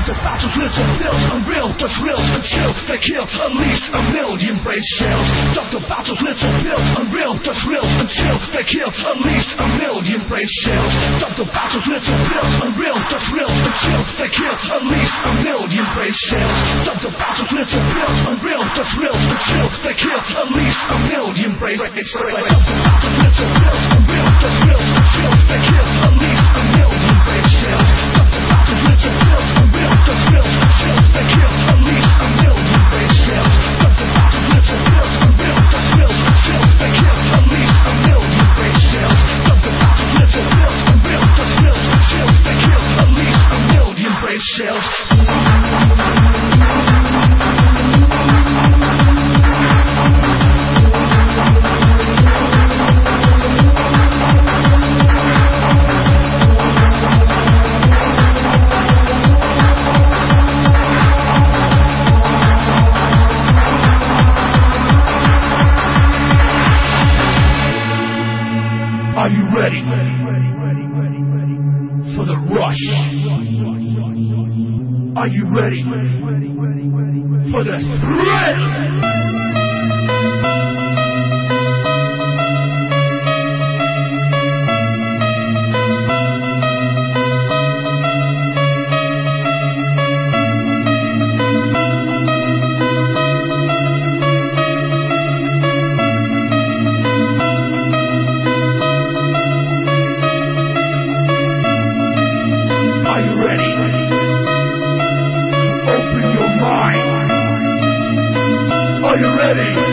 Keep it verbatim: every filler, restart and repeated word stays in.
the battlefields of bills, unreal, the thrills until they kill. Unleash a million brave shells. Stop the battlefields of bills, unreal, the thrills until they kill. Unleash a million brave shells. Stop the battlefields of bills, unreal, the thrills until they kill. Unleash a million brave shells. Stop the battlefields of bills, unreal, the thrills until they kill. Unleash a million brave shells. Stop the battlefields of bills, unreal, the thrills until they kill. Unleash a million brave shells. Stop the battlefields of bills, unreal, the thrills until they kill. Unleash a million brave shells. Stop the battlefields of bills, unreal, the thrills until they kill. Unleash a million brave shells. Stop the battlefields of bills, unreal, the thrills until they kill. Unleash a million brave shells. Are you ready for the rush? Are you ready for the thrill? Are you ready?